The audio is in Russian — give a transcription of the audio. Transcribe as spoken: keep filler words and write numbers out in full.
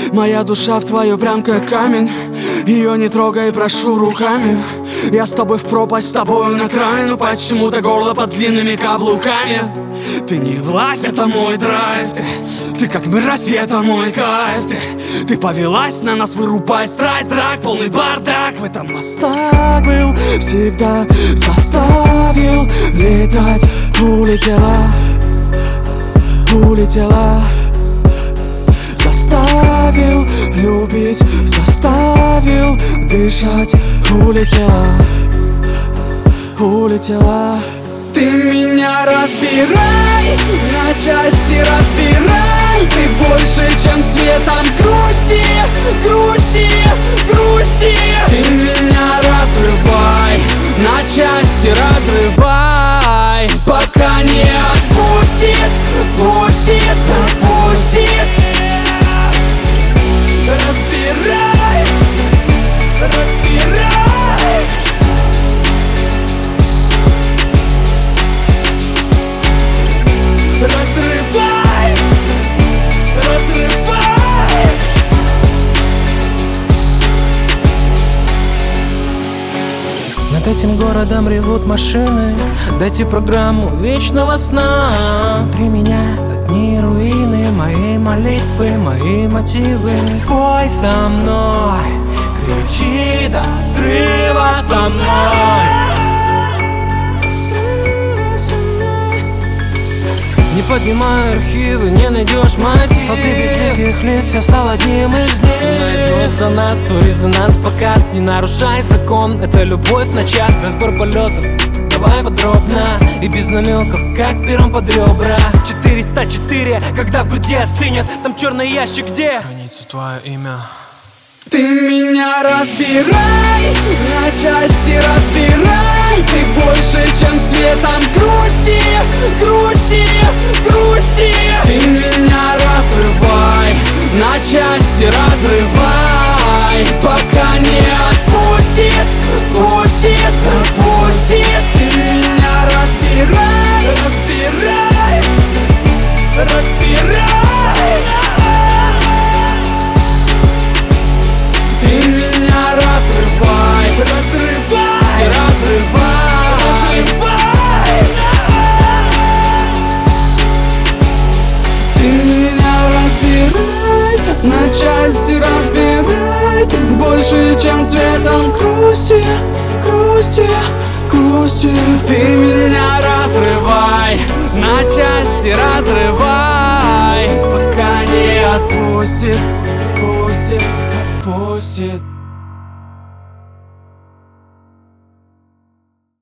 Моя душа в твою прям как камень. Ее не трогай, прошу руками. Я с тобой в пропасть, с тобою на край. Но почему-то горло под длинными каблуками. Ты не власть, это мой драйв. Ты, ты как мразь, это мой кайф. Ты, ты повелась на нас, вырубай страсть. Драк, полный бардак, в этом мостак был. Всегда заставил летать. Улетела, улетела. Заставил любить, заставил дышать. Улетела, улетела. Ты меня разбирай, на части разбирай. Ты больше, чем цветом грусти, грусти, грусти. Ты меня разрывай, на части разрывай. Пока не отпустит, пустит, отпустит. Разбирай, разбирай. Разрывай, разрывай. Над этим городом ревут машины. Дайте программу вечного сна. Внутри меня одни руины, мои молитвы, мои мотивы. Пой со мной, кричи до срыва со мной. Не поднимай архивы, не найдешь мотив. Толпы безликих лиц, я стал одним из них. Со мной вновь за нас, то резонанс показ. Не нарушай закон, это любовь на час. Разбор полетов, давай подробно. И без намеков, как пером под ребра. Четыреста четыре, когда в груди остынет. Там черный ящик, где хранится твое имя. Ты меня разбирай, на части разбирай. Ты больше, чем цветом грусти, грусти, грусти. Ты меня разрывай, на части разрывай. Пока не отпустит, пустит, отпустит. Ты меня разбирай, разбирай, разбирай. Ты меня разрывай, разрывай, разрывай, разрывай. Ты меня разбирай, на части разбирай. Ты больше, чем цветом грусти, грусти, грусти. Ты меня разрывай, на части разрывай. Пока не отпустит, пустит, отпустит.